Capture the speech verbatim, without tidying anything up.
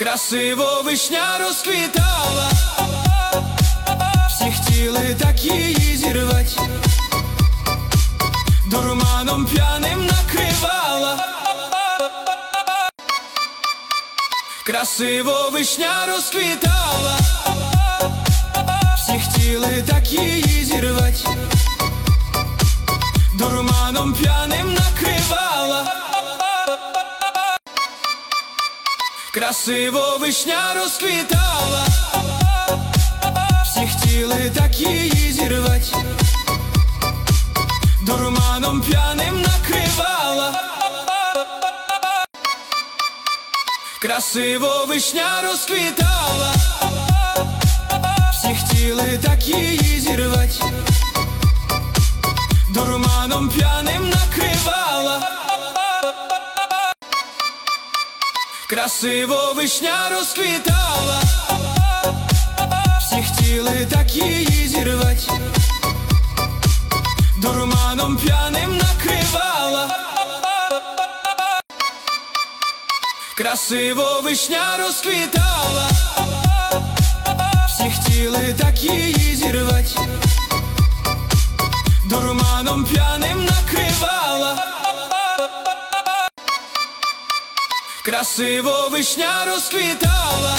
Красиво вишня розквітала, всі хотіли так її зірвать, дурманом п'яним накривала. Красиво вишня розквітала, всі хотіли так її зірвать, дурманом п'яним накривала. Красиво вишня розквітала, всі хотіли так її зірвать, дурманом п'яним накривала. Красиво вишня розквітала, всі хотіли так її зірвать, дурманом п'яним накривала. Красиво вишня розквітала, всі хотіли так її зірвать, дурманом п'яним накривала. Красиво вишня розквітала, всі хотіли так її зірвать, дурманом п'яним накривала. Красиво вишня розквітала,